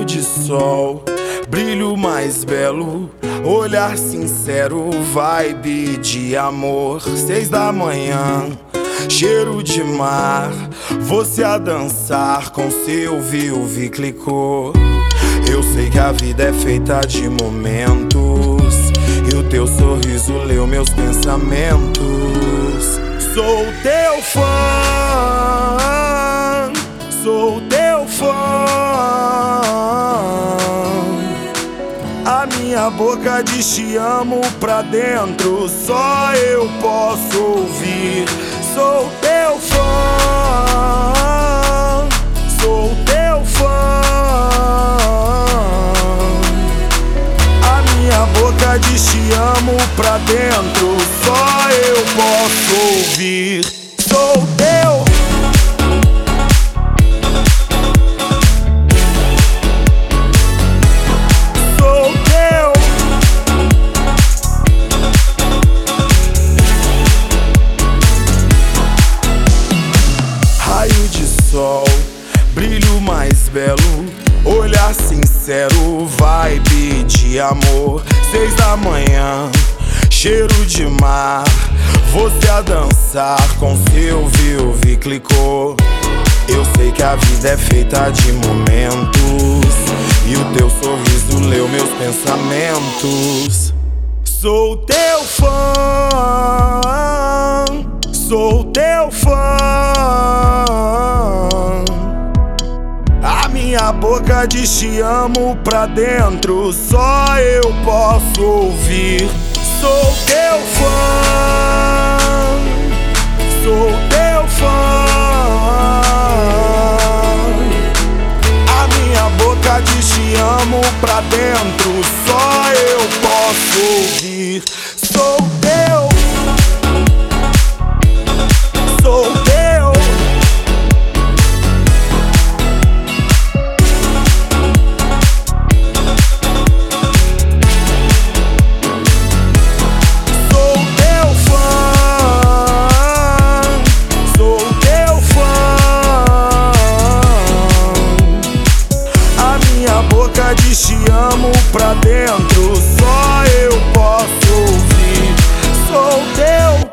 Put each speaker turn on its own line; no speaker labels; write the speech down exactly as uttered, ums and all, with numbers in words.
Raio de sol, brilho mais belo, olhar sincero, vibe de amor. Seis da manhã, cheiro de mar, você a dançar com seu viu-vi clicou. Eu sei que a vida é feita de momentos e o teu sorriso leu meus pensamentos. Sou teu fã, sou teu fã. A minha boca diz te amo pra dentro, só eu posso ouvir. Sou teu fã, sou teu fã. A minha boca diz te amo pra dentro, só eu posso ouvir. Sou teu. Sol, brilho mais belo, olhar sincero, vibe de amor. Seis da manhã, cheiro de mar, você a dançar com seu viu-vi clicou. Eu sei que a vida é feita de momentos e o teu sorriso leu meus pensamentos. Sou teu fã, sou teu fã. A minha boca diz te amo pra dentro, só eu posso ouvir. Sou teu fã, sou teu fã. A minha boca diz te amo pra dentro, só eu posso ouvir. Sou teu, sou teu. Sou teu fã, sou teu fã. A minha boca diz te amo pra dentro, só eu posso ouvir. Sou teu.